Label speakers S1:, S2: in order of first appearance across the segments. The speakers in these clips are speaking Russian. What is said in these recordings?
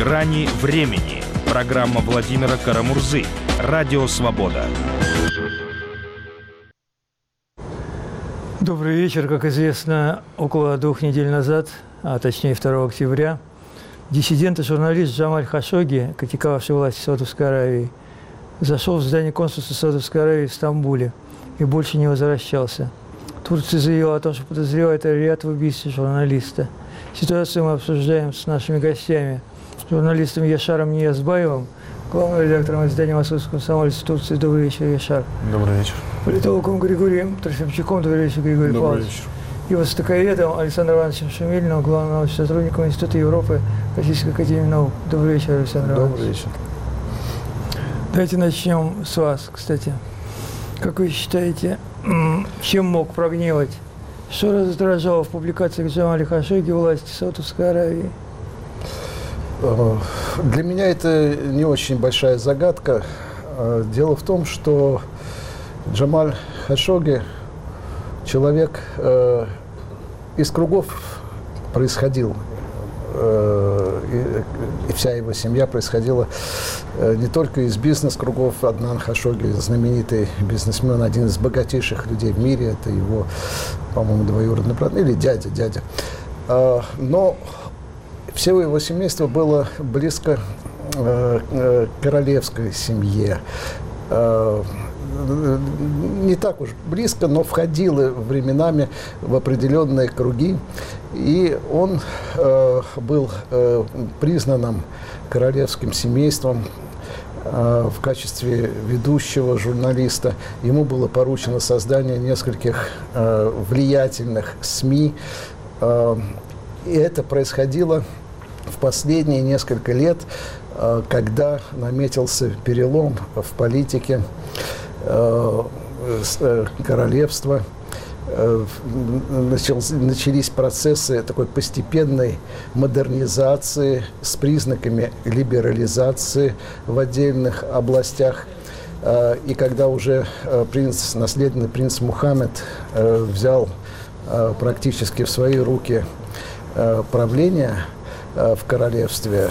S1: «Грани времени». Программа Владимира Карамурзы. Радио «Свобода».
S2: Добрый вечер. Как известно, около 2 недель назад, а точнее 2 октября, диссидент и журналист Джамаль Хашогги, критиковавший власти Саудовской Аравии, зашел в здание консульства Саудовской Аравии в Стамбуле и больше не возвращался. Турция заявила о том, что подозревает Ар-Рияд в убийстве журналиста. Ситуацию мы обсуждаем с нашими гостями. Журналистом Яшаром Ниязбаевым, главным редактором издания «Московского комсомольца» Турции. Добрый вечер, Яшар.
S3: Добрый вечер.
S2: Политологом Григорием Трофимчуком. Добрый вечер, Григорий Павлович.
S3: Вечер.
S2: И востоковедом Александром Ивановичем Шумилиным, главным научным сотрудником Института Европы Российской академии наук. Добрый вечер, Александр Иванович.
S3: Добрый вечер.
S2: Давайте начнем с вас, кстати. Как вы считаете, чем мог прогневать? Что раздражало в публикациях Джамаля Хашогги власти Саудовской Аравии?
S3: Для меня это не очень большая загадка. Дело в том, что Джамаль Хашогги человек из кругов происходил, и вся его семья происходила не только из бизнес-кругов. Аднан Хашогги, знаменитый бизнесмен, один из богатейших людей в мире, это его, по-моему, двоюродный брат, или дядя. Но все его семейство было близко к королевской семье. Не так уж близко, но входило временами в определенные круги. И он был признанным королевским семейством в качестве ведущего журналиста. Ему было поручено создание нескольких влиятельных СМИ. И это происходило в последние несколько лет, когда наметился перелом в политике королевства. Начались процессы такой постепенной модернизации с признаками либерализации в отдельных областях. И когда уже наследный принц Мухаммед взял практически в свои руки правление в королевстве,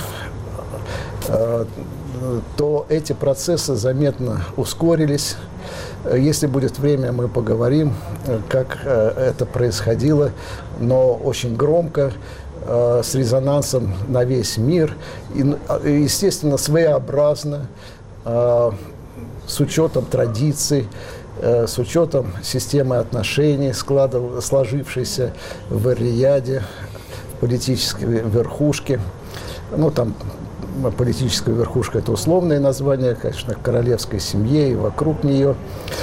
S3: то эти процессы заметно ускорились. Если будет время, мы поговорим, как это происходило, но очень громко, с резонансом на весь мир и, естественно, своеобразно, с учетом традиций, с учетом системы отношений, сложившейся в Ар-Рияде, политической верхушке. Ну, там политическая верхушка – это условное название, конечно, королевской семье и вокруг нее.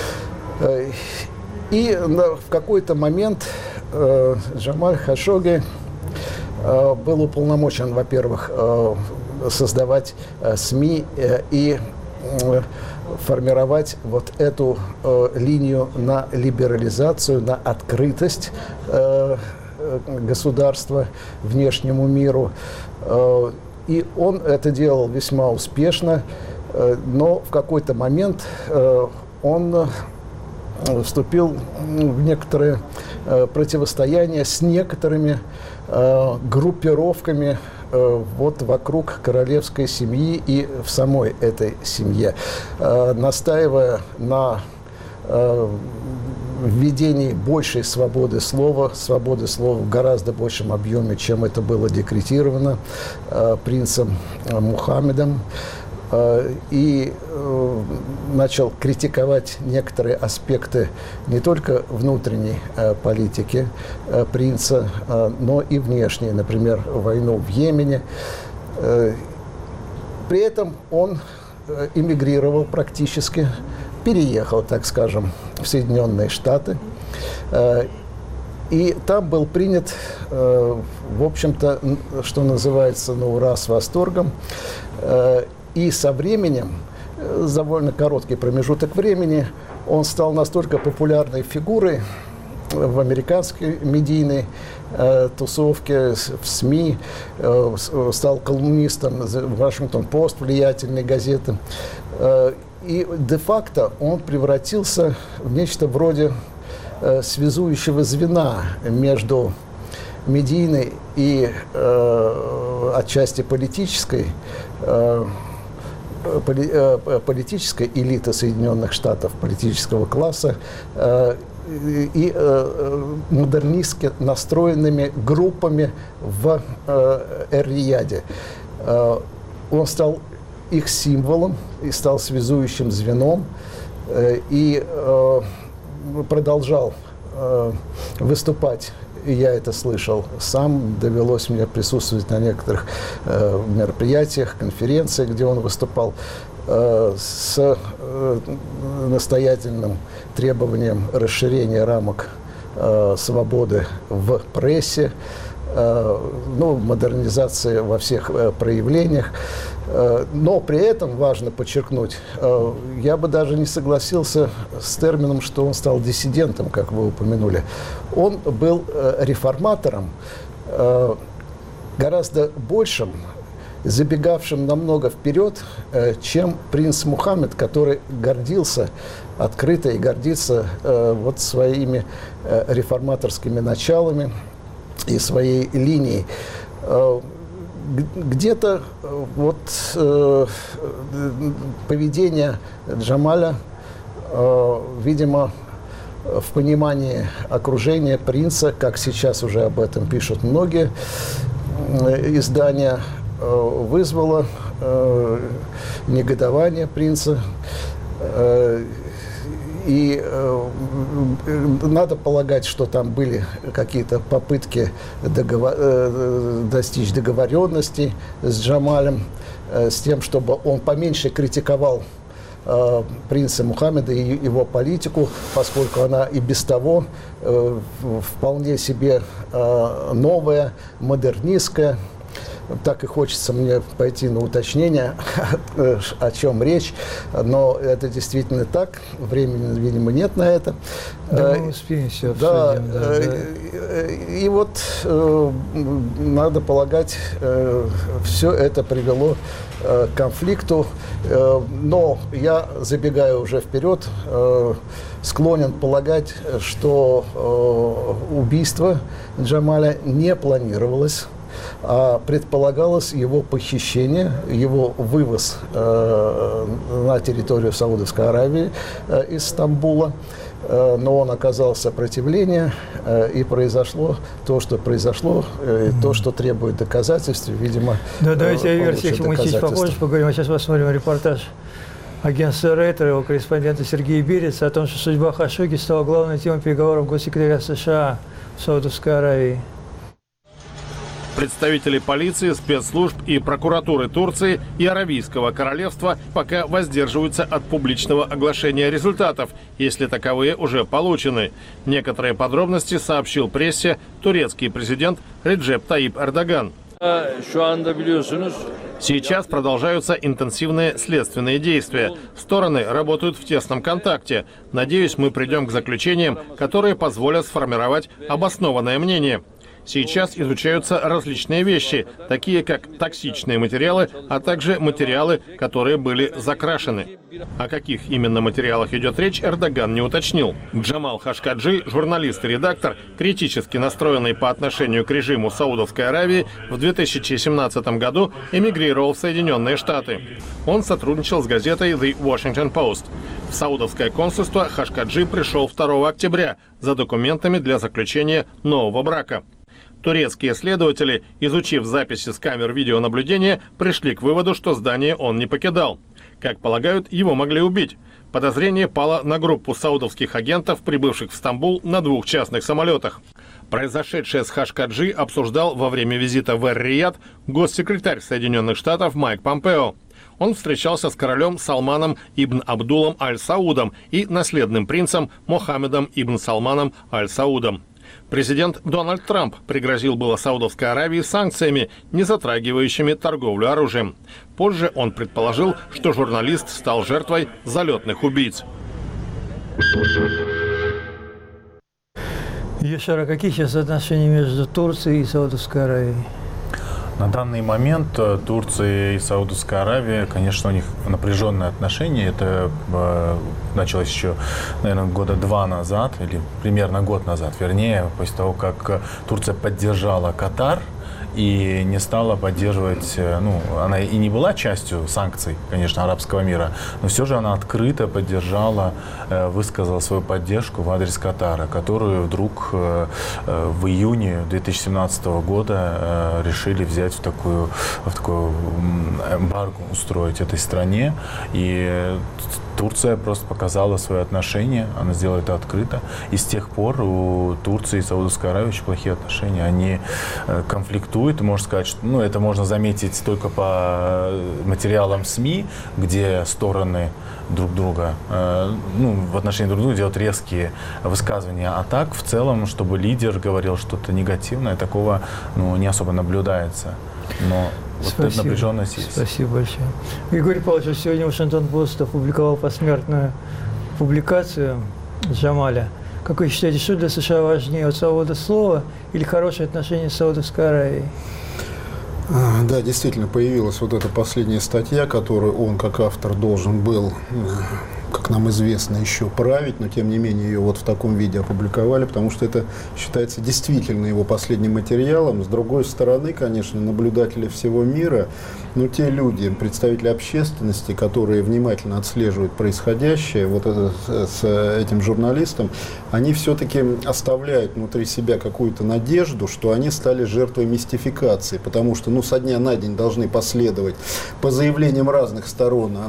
S3: И в какой-то момент Джамаль Хашогги был уполномочен, во-первых, создавать СМИ и формировать вот эту линию на либерализацию, на открытость государства внешнему миру. И он это делал весьма успешно, но в какой-то момент он вступил в некоторое противостояние с некоторыми группировками вот вокруг королевской семьи и в самой этой семье, настаивая на введении большей свободы слова в гораздо большем объеме, чем это было декретировано принцем Мухаммедом, и начал критиковать некоторые аспекты не только внутренней политики принца, но и внешней, например, войну в Йемене. При этом он эмигрировал практически, переехал, так скажем, в Соединенные Штаты. И там был принят, в общем-то, что называется, на ура, с восторгом. И со временем, за довольно короткий промежуток времени, он стал настолько популярной фигурой в американской медийной тусовке, в СМИ, стал колумнистом Вашингтон-Пост, влиятельной газеты. И де-факто он превратился в нечто вроде связующего звена между медийной и отчасти политической элиты Соединенных Штатов, политического класса, и модернистски настроенными группами в Эр-Рияде. Он стал их символом и стал связующим звеном, и продолжал выступать. И я это слышал сам, довелось мне присутствовать на некоторых мероприятиях, конференциях, где он выступал, с настоятельным требованием расширения рамок свободы в прессе, модернизации во всех проявлениях. Но при этом, важно подчеркнуть, я бы даже не согласился с термином, что он стал диссидентом, как вы упомянули. Он был реформатором, гораздо большим, забегавшим намного вперед, чем принц Мухаммед, который гордился открыто и гордится своими реформаторскими началами и своей линией. Где-то поведение Джамаля, видимо, в понимании окружения принца, как сейчас уже об этом пишут многие издания, вызвало негодование принца. И надо полагать, что там были какие-то попытки достичь договоренности с Джамалем, с тем, чтобы он поменьше критиковал принца Мухаммеда и его политику, поскольку она и без того вполне себе новая, модернистская. Так и хочется мне пойти на уточнение, о чем речь, но это действительно так, времени, видимо, нет на это.
S2: Да, мы успеем все обсудим.
S3: Да. И надо полагать, все это привело к конфликту, но я, забегая уже вперед, склонен полагать, что убийство Джамаля не планировалось, а предполагалось его похищение, его вывоз на территорию Саудовской Аравии из Стамбула. Но он оказал сопротивление, и произошло то, что произошло, то, что требует доказательств, видимо.
S2: Да, давайте о версиях мы чуть попозже поговорим. А сейчас посмотрим репортаж агентства Рейтер, его корреспондента Сергея Береца о том, что судьба Хашогги стала главной темой переговоров госсекретаря США в Саудовской Аравии.
S1: Представители полиции, спецслужб и прокуратуры Турции и Аравийского королевства пока воздерживаются от публичного оглашения результатов, если таковые уже получены. Некоторые подробности сообщил прессе турецкий президент Реджеп Таyyip Эрдоган. Сейчас продолжаются интенсивные следственные действия. Стороны работают в тесном контакте. Надеюсь, мы придем к заключениям, которые позволят сформировать обоснованное мнение. Сейчас изучаются различные вещи, такие как токсичные материалы, а также материалы, которые были закрашены. О каких именно материалах идет речь, Эрдоган не уточнил. Джамал Хашкаджи, журналист и редактор, критически настроенный по отношению к режиму Саудовской Аравии, в 2017 году эмигрировал в Соединенные Штаты. Он сотрудничал с газетой The Washington Post. В Саудовское консульство Хашкаджи пришел 2 октября за документами для заключения нового брака. Турецкие следователи, изучив записи с камер видеонаблюдения, пришли к выводу, что здание он не покидал. Как полагают, его могли убить. Подозрение пало на группу саудовских агентов, прибывших в Стамбул на 2 частных самолетах. Произошедшее с Хашкаджи обсуждал во время визита в Эр-Рияд госсекретарь Соединенных Штатов Майк Помпео. Он встречался с королем Салманом ибн Абдулом Аль-Саудом и наследным принцем Мохаммедом ибн Салманом Аль-Саудом. Президент Дональд Трамп пригрозил было Саудовской Аравии санкциями, не затрагивающими торговлю оружием. Позже он предположил, что журналист стал жертвой залетных убийц.
S2: Яшар, а какие сейчас отношения между Турцией и Саудовской Аравией?
S4: На данный момент Турция и Саудовская Аравия, конечно, у них напряженные отношения. Это началось еще, наверное, года 2 назад, или примерно год назад, вернее, после того, как Турция поддержала Катар и не стала поддерживать, ну, она и не была частью санкций, конечно, арабского мира, но все же она открыто поддержала, высказала свою поддержку в адрес Катара, которую вдруг в июне 2017 года решили взять в такую эмбарго устроить этой стране. И Турция просто показала свое отношение, она сделала это открыто. И с тех пор у Турции и Саудовской Аравии очень плохие отношения. Они конфликтуют, можно сказать, что, ну, это можно заметить только по материалам СМИ, где стороны друг друга, ну, в отношении друг друга делают резкие высказывания. А так, в целом, чтобы лидер говорил что-то негативное, такого, ну, не особо наблюдается. Но вот эта напряженность есть.
S2: Спасибо большое. Григорий Павлович, сегодня Вашингтон-Пост опубликовал посмертную публикацию Джамаля. Как вы считаете, что для США важнее, вот свобода слова или хорошие отношения с Саудовской Аравией?
S5: Да, действительно, появилась вот эта последняя статья, которую он, как автор, должен был, как нам известно, еще править, но тем не менее ее вот в таком виде опубликовали, потому что это считается действительно его последним материалом. С другой стороны, конечно, наблюдатели всего мира, но те люди, представители общественности, которые внимательно отслеживают происходящее, вот это, с этим журналистом, они все-таки оставляют внутри себя какую-то надежду, что они стали жертвой мистификации, потому что, ну, со дня на день должны последовать по заявлениям разных сторон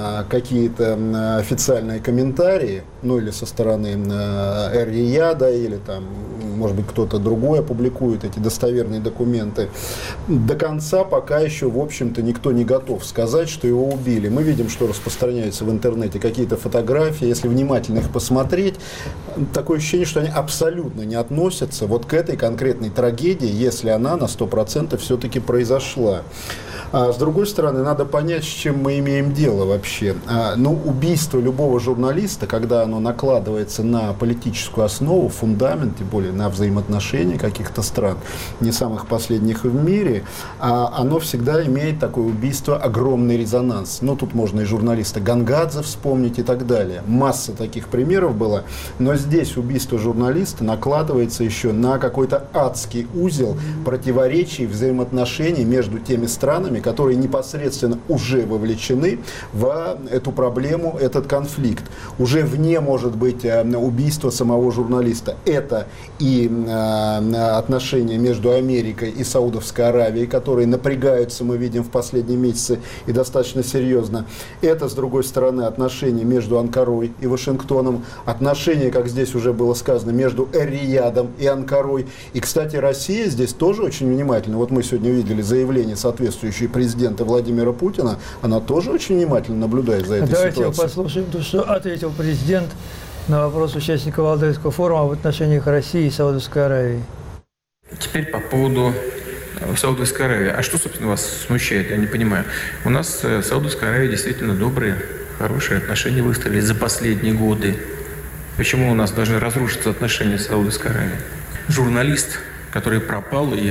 S5: какие-то официальные комментарии, ну, или со стороны Эр-Рияда, или там, может быть, кто-то другой опубликует эти достоверные документы. До конца пока еще, в общем-то, никто не готов сказать, что его убили. Мы видим, что распространяются в интернете какие-то фотографии. Если внимательно их посмотреть, такое ощущение, что они абсолютно не относятся вот к этой конкретной трагедии, если она на 100% все-таки произошла. А с другой стороны, надо понять, с чем мы имеем дело вообще. Ну, убийство любого журналиста, когда оно накладывается на политическую основу, фундамент, тем более на взаимоотношения каких-то стран, не самых последних в мире, оно всегда имеет такое убийство огромный резонанс. Ну, тут можно и журналиста Гангадзе вспомнить и так далее. Масса таких примеров была. Но здесь убийство журналиста накладывается еще на какой-то адский узел противоречий, взаимоотношений между теми странами, которые непосредственно уже вовлечены в эту проблему, этот конфликт. Уже вне, может быть, убийство самого журналиста. Это и отношения между Америкой и Саудовской Аравией, которые напрягаются, мы видим, в последние месяцы и достаточно серьезно. Это, с другой стороны, отношения между Анкарой и Вашингтоном. Отношения, как здесь уже было сказано, между Эр-Риядом и Анкарой. И, кстати, Россия здесь тоже очень внимательна. Вот мы сегодня видели заявление соответствующее президента Владимира Путина, она тоже очень внимательно наблюдает за этой ситуацией.
S2: Давайте послушаем то, что ответил президент на вопрос участника Валдайского форума об отношениях России и Саудовской Аравии.
S6: Теперь по поводу Саудовской Аравии. А что, собственно, вас смущает? Я не понимаю. У нас с Саудовской Аравией действительно добрые, хорошие отношения выстроились за последние годы. Почему у нас должны разрушиться отношения с Саудовской Аравией? Журналист, который пропал и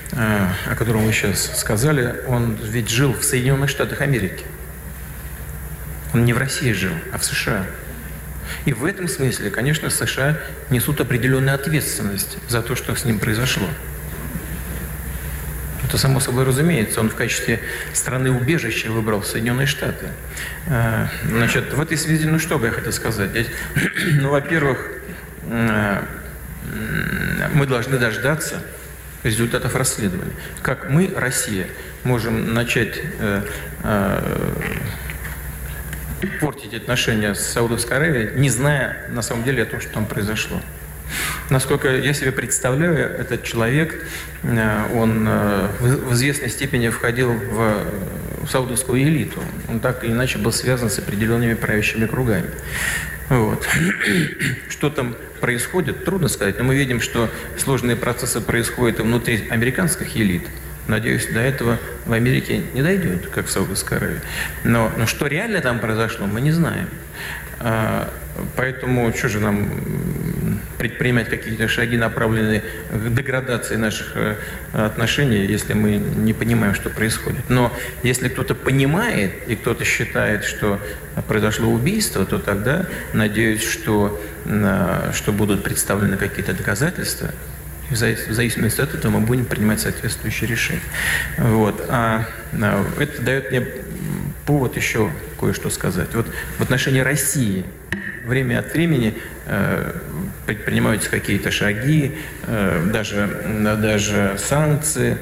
S6: о котором вы сейчас сказали, он ведь жил в Соединенных Штатах Америки. Он не в России жил, а в США. И в этом смысле, конечно, США несут определенную ответственность за то, что с ним произошло. Это само собой разумеется. Он в качестве страны-убежища выбрал Соединенные Штаты. Значит, в этой связи, ну что бы я хотел сказать? Ну, во-первых, мы должны дождаться результатов расследования. Как мы, Россия, можем начать портить отношения с Саудовской Аравией, не зная на самом деле о том, что там произошло. Насколько я себе представляю, этот человек, он в известной степени входил в саудовскую элиту. Он так или иначе был связан с определенными правящими кругами. Вот. Что там происходит, трудно сказать, но мы видим, что сложные процессы происходят и внутри американских элит. Надеюсь, до этого в Америке не дойдет, как в Саудовской Аравии. Но что реально там произошло, мы не знаем. Поэтому что же нам предпринимать какие-то шаги, направленные к деградации наших отношений, если мы не понимаем, что происходит. Но если кто-то понимает и кто-то считает, что произошло убийство, то тогда надеюсь, что будут представлены какие-то доказательства, И в зависимости от этого мы будем принимать соответствующие решения. Вот. Это дает мне повод еще кое-что сказать. Вот в отношении России время от времени предпринимаются какие-то шаги, даже санкции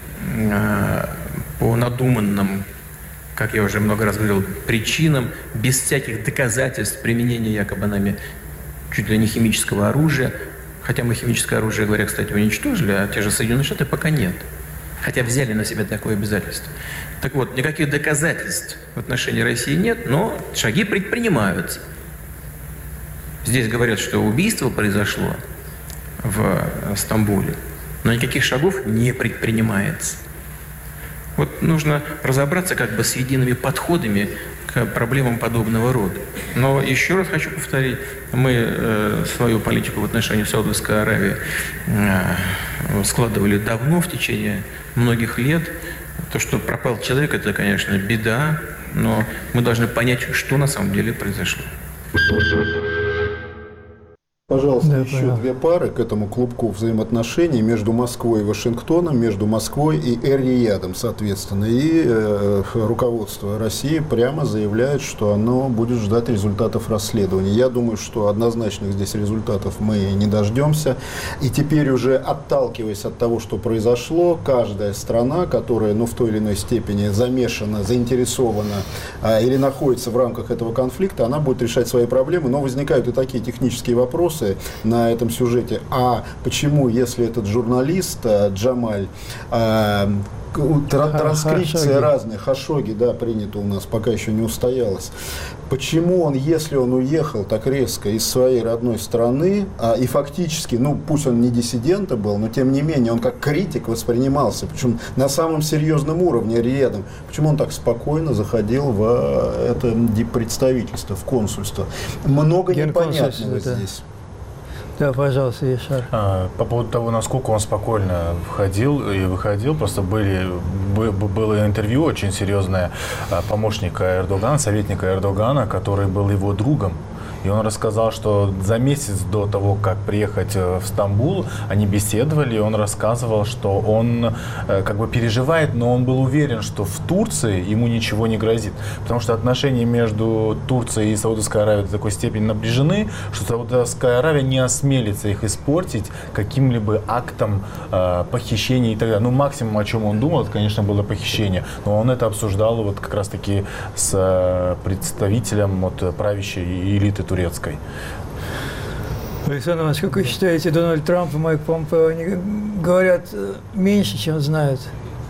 S6: по надуманным, как я уже много раз говорил, причинам, без всяких доказательств применения якобы нами чуть ли не химического оружия. Хотя мы химическое оружие, говоря, кстати, уничтожили, а те же Соединенные Штаты пока нет. Хотя взяли на себя такое обязательство. Так вот, никаких доказательств в отношении России нет, но шаги предпринимаются. Здесь говорят, что убийство произошло в Стамбуле, но никаких шагов не предпринимается. Вот нужно разобраться как бы с едиными подходами к проблемам подобного рода. Но еще раз хочу повторить, мы свою политику в отношении Саудовской Аравии складывали давно, в течение многих лет. То, что пропал человек, это, конечно, беда, но мы должны понять, что на самом деле произошло.
S5: Пожалуйста,
S2: Да,
S5: еще
S2: пожалуйста.
S5: две пары к этому клубку взаимоотношений между Москвой и Вашингтоном, между Москвой и Эр-Риядом, соответственно. И руководство России прямо заявляет, что оно будет ждать результатов расследования. Я думаю, что однозначных здесь результатов мы не дождемся. И теперь уже, отталкиваясь от того, что произошло, каждая страна, которая в той или иной степени замешана, заинтересована или находится в рамках этого конфликта, она будет решать свои проблемы. Но возникают и такие технические вопросы на этом сюжете. А почему, если этот журналист Джамаль, транскрипция разная, Хашоги, да, принято у нас, пока еще не устоялось. Почему он, если он уехал так резко из своей родной страны, и фактически, пусть он не диссидент был, но тем не менее он как критик воспринимался, причем на самом серьезном уровне рядом, почему он так спокойно заходил в это представительство, в консульство? Много непонятного здесь.
S2: Да, пожалуйста, Яшар.
S4: По поводу того, насколько он спокойно входил и выходил, просто было интервью очень серьезное помощника Эрдогана, советника Эрдогана, который был его другом. И он рассказал, что за месяц до того, как приехать в Стамбул, они беседовали, и он рассказывал, что он как бы переживает, но он был уверен, что в Турции ему ничего не грозит. Потому что отношения между Турцией и Саудовской Аравией до такой степени напряжены, что Саудовская Аравия не осмелится их испортить каким-либо актом похищения и так далее. Максимум, о чем он думал, это, конечно, было похищение. Но он это обсуждал вот как раз-таки с представителем правящей элиты турецкой.
S2: Александр, насколько вы считаете, Дональд Трамп и Майк Помпео, они говорят меньше, чем знают?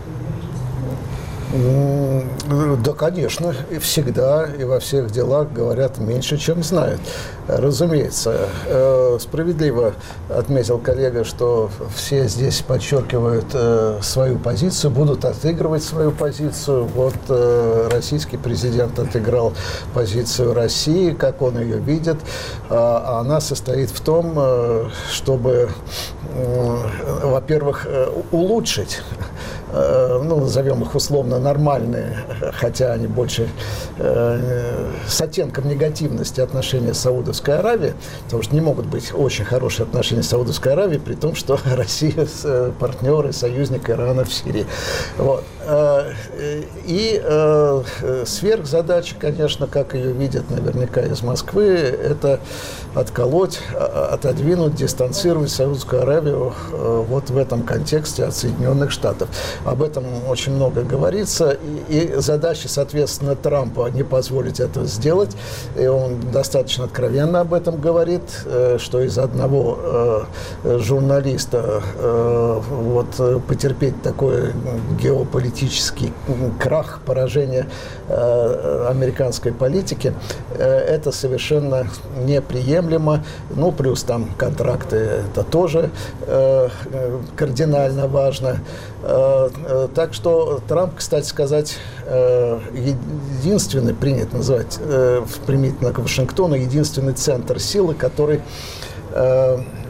S3: Да, конечно, и всегда и во всех делах говорят меньше, чем знают. Разумеется, справедливо отметил коллега, что все здесь подчеркивают свою позицию, будут отыгрывать свою позицию. Вот российский президент отыграл позицию России, как он ее видит. А она состоит в том, чтобы, во-первых, улучшить, назовем их условно нормальные, хотя они больше с оттенком негативности отношения с Саудовской Аравией, потому что не могут быть очень хорошие отношения с Саудовской Аравией, при том, что Россия партнер и союзник Ирана в Сирии. Вот. И сверхзадача, конечно, как ее видят наверняка из Москвы, это отколоть, отодвинуть, дистанцировать Саудовскую Аравию вот в этом контексте от Соединенных Штатов. Об этом очень много говорится, и задача, соответственно, Трампа не позволить этого сделать, и он достаточно откровенно об этом говорит, что из одного журналиста потерпеть такой геополитический крах, поражение американской политики, это совершенно неприемлемо. Плюс там контракты, это тоже кардинально важно. Так что Трамп, кстати сказать, единственный, принято называть, применительно к Вашингтону, единственный центр силы, который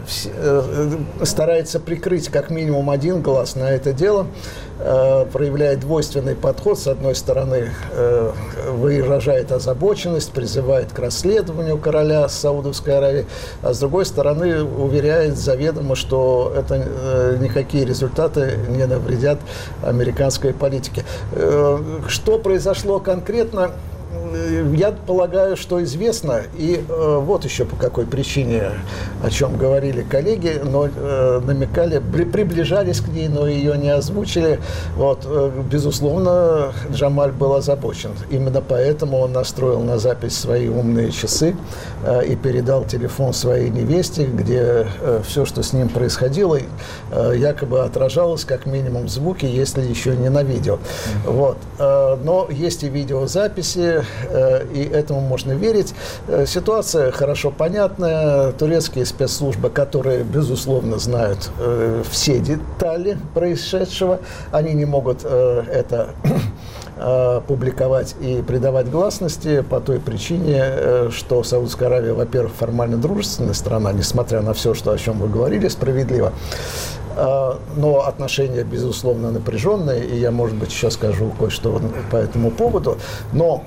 S3: старается прикрыть как минимум один глаз на это дело, проявляет двойственный подход. С одной стороны, выражает озабоченность, призывает к расследованию короля Саудовской Аравии, а с другой стороны, уверяет заведомо, что это никакие результаты не навредят американской политике. Что произошло конкретно? Я полагаю, что известно, и вот еще по какой причине, о чем говорили коллеги, но намекали, приближались к ней, но ее не озвучили. Вот, безусловно, Джамаль был озабочен. Именно поэтому он настроил на запись свои умные часы и передал телефон своей невесте, где все, что с ним происходило, якобы отражалось как минимум в звуке, если еще не на видео. Вот. Но есть и видеозаписи, и этому можно верить. Ситуация хорошо понятная. Турецкие спецслужбы, которые, безусловно, знают все детали происшедшего, они не могут это публиковать и придавать гласности по той причине, что Саудовская Аравия, во-первых, формально дружественная страна, несмотря на все, о чем вы говорили, справедливо. Но отношения, безусловно, напряженные, и я, может быть, еще скажу кое-что по этому поводу. Но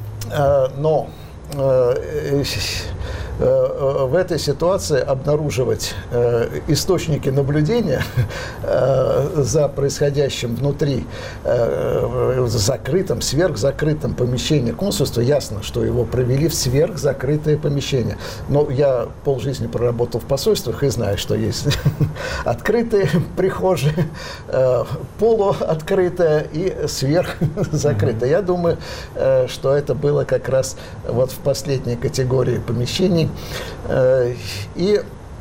S3: в этой ситуации обнаруживать источники наблюдения за происходящим внутри закрытом, сверхзакрытом помещении консульства, ясно, что его провели в сверхзакрытое помещение. Но я полжизни проработал в посольствах и знаю, что есть открытые прихожие, полуоткрытые и сверхзакрытые. Я думаю, что это было как раз вот в последней категории помещений. И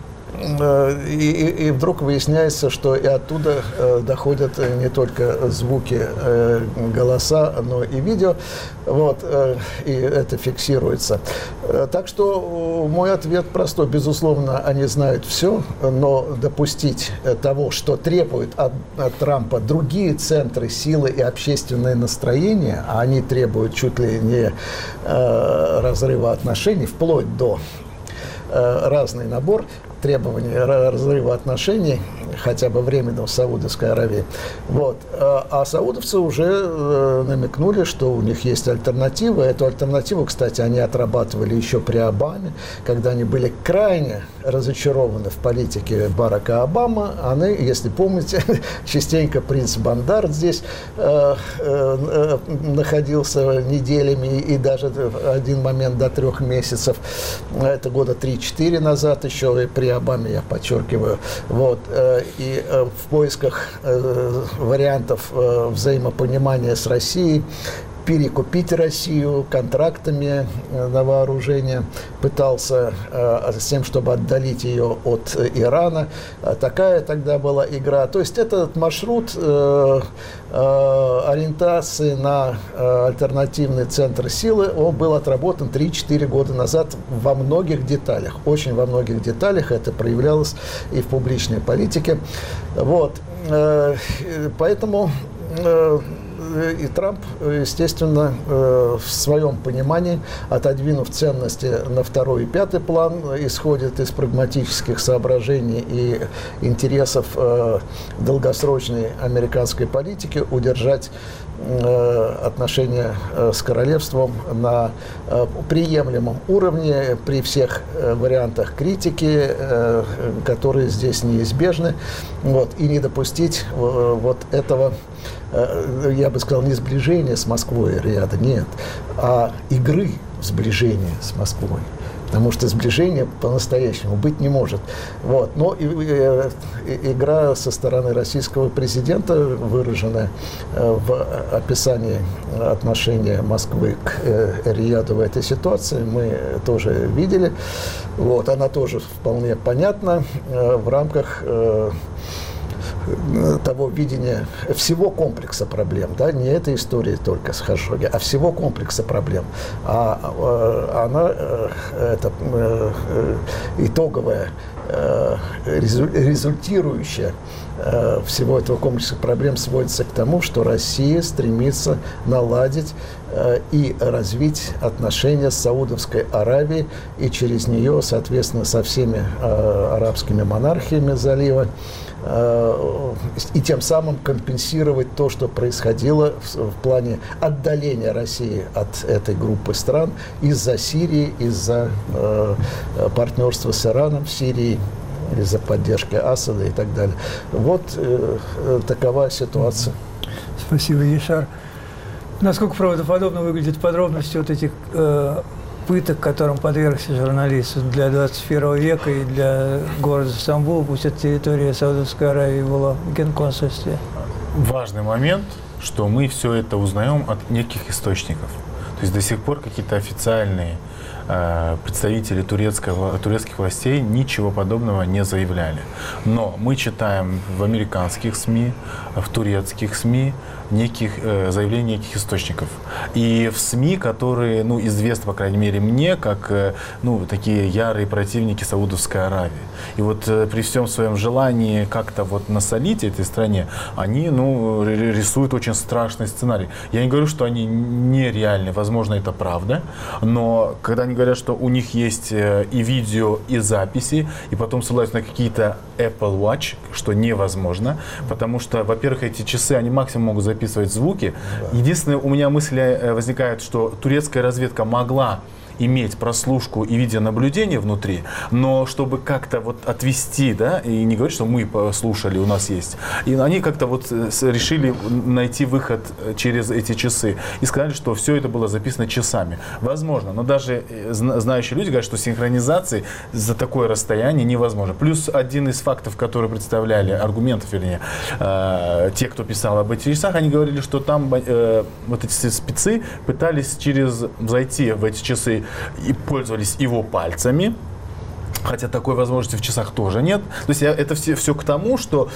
S3: вдруг выясняется, что и оттуда доходят не только звуки, голоса, но и видео. Вот, и это фиксируется. Так что мой ответ простой. Безусловно, они знают все, но допустить того, что требует от Трампа другие центры силы и общественное настроение, а они требуют чуть ли не разрыва отношений, вплоть до разный набор требований разрыва отношений, хотя бы временно в Саудовской Аравии. Вот. А саудовцы уже намекнули, что у них есть альтернатива. Эту альтернативу, кстати, они отрабатывали еще при Обаме, когда они были крайне разочарованы в политике Барака Обамы. Они, если помните, частенько принц Бандар здесь находился неделями и даже в один момент до 3 месяцев. Это года 3-4 назад еще, и при Обаме, я подчеркиваю. Вот. И в поисках вариантов взаимопонимания с Россией, перекупить Россию контрактами на вооружение, пытался с тем, чтобы отдалить ее от Ирана. Такая тогда была игра. То есть этот маршрут ориентации на альтернативный центр силы, он был отработан 3-4 года назад во многих деталях. Очень во многих деталях это проявлялось и в публичной политике. Вот. Поэтому и Трамп, естественно, в своем понимании, отодвинув ценности на 2-й и 5-й план, исходит из прагматических соображений и интересов долгосрочной американской политики удержать отношения с королевством на приемлемом уровне при всех вариантах критики, которые здесь неизбежны, вот, и не допустить вот этого, я бы сказал, не сближения с Москвой, Риада, нет, а игры в сближение с Москвой. Потому что сближения по-настоящему быть не может. Вот. Но игра со стороны российского президента, выраженная в описании отношения Москвы к Риаду в этой ситуации, мы тоже видели. Вот. Она тоже вполне понятна в рамках того видения всего комплекса проблем, да, не этой истории только с Хашогги, а всего комплекса проблем. А она, это итоговая результирующая всего этого комплекса проблем сводится к тому, что Россия стремится наладить и развить отношения с Саудовской Аравией и через нее, соответственно, со всеми арабскими монархиями залива, и тем самым компенсировать то, что происходило в плане отдаления России от этой группы стран из-за Сирии, из-за партнерства с Ираном в Сирии, из-за поддержки Асада и так далее. Вот такова ситуация.
S2: Спасибо, Ешар. Насколько правдоподобно выглядят подробности вот этих пыток, которым подвергся журналист для 21 века и для города Стамбула, пусть это территория Саудовской Аравии была в генконсульстве?
S4: Важный момент, что мы все это узнаем от неких источников. То есть до сих пор какие-то официальные представители турецких властей ничего подобного не заявляли. Но мы читаем в американских СМИ, в турецких СМИ заявлений неких источников. И в СМИ, которые, известны, по крайней мере, мне, как, такие ярые противники Саудовской Аравии. И вот при всем своем желании как-то вот насолить этой стране, они, рисуют очень страшный сценарий. Я не говорю, что они нереальны, возможно, это правда, но когда они говорят, что у них есть и видео, и записи, и потом ссылаются на какие-то Apple Watch, что невозможно, потому что, во-первых, эти часы, они максимум могут записывать звуки. Единственное, у меня мысль возникает, что турецкая разведка могла иметь прослушку и видеонаблюдение внутри, но чтобы как-то вот отвести, да, и не говорить, что мы послушали, у нас есть. И они как-то вот решили найти выход через эти часы и сказали, что все это было записано часами. Возможно, но даже знающие люди говорят, что синхронизации за такое расстояние невозможно. Плюс один из фактов, которые представляли, аргументов, вернее, те, кто писал об этих часах, они говорили, что там вот эти спецы пытались зайти в эти часы и пользовались его пальцами, хотя такой возможности в часах тоже нет. То есть это все к тому, что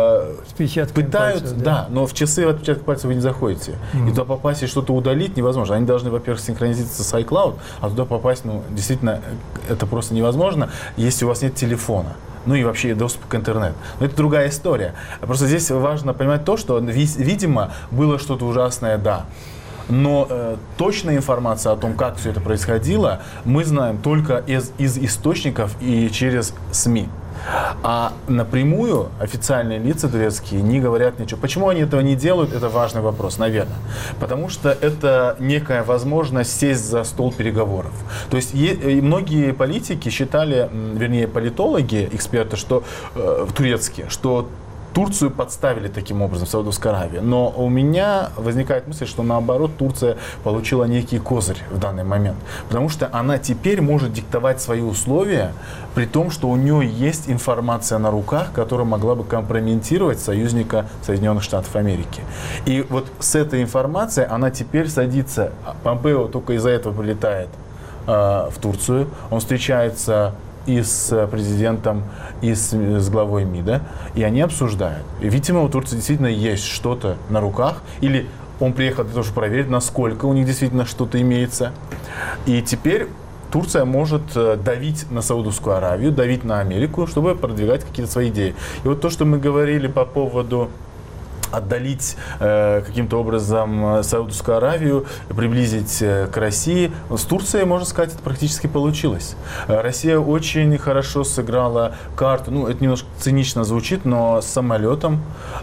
S4: пытаются, пальцев, да, но в часы в отпечаток пальцев вы не заходите. И туда попасть и что-то удалить невозможно. Они должны, во-первых, синхронизироваться с iCloud, а туда попасть, действительно, это просто невозможно, если у вас нет телефона. И вообще доступ к интернету. Но это другая история. Просто здесь важно понимать то, что, видимо, было что-то ужасное, да. Но точная информация о том, как все это происходило, мы знаем только из источников и через СМИ. А напрямую официальные лица турецкие не говорят ничего. Почему они этого не делают, это важный вопрос, наверное. Потому что это некая возможность сесть за стол переговоров. То есть многие политики считали, вернее политологи, эксперты, что турецкие, что Турцию подставили таким образом в Саудовской Аравии. Но у меня возникает мысль, что наоборот Турция получила некий козырь в данный момент. Потому что она теперь может диктовать свои условия, при том, что у нее есть информация на руках, которая могла бы компрометировать союзника Соединенных Штатов Америки. И вот с этой информацией она теперь садится. Помпео только из-за этого прилетает в Турцию. Он встречается и с президентом, и с главой МИДа, и они обсуждают. И, видимо, у Турции действительно есть что-то на руках, или он приехал для того, чтобы проверить, насколько у них действительно что-то имеется. И теперь Турция может давить на Саудовскую Аравию, давить на Америку, чтобы продвигать какие-то свои идеи. И вот то, что мы говорили по поводу отдалить каким-то образом Саудовскую Аравию, приблизить к России. С Турцией, можно сказать, это практически получилось. Россия очень хорошо сыграла карту, это немножко цинично звучит, но с самолетом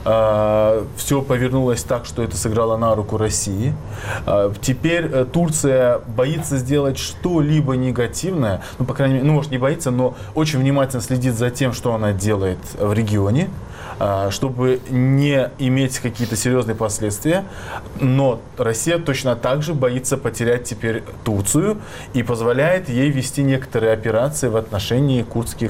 S4: все повернулось так, что это сыграло на руку России. Теперь Турция боится сделать что-либо негативное, по крайней мере, может не боится, но очень внимательно следит за тем, что она делает в регионе, чтобы не иметь какие-то серьезные последствия. Но Россия точно так же боится потерять теперь Турцию и позволяет ей вести некоторые операции в отношении курдских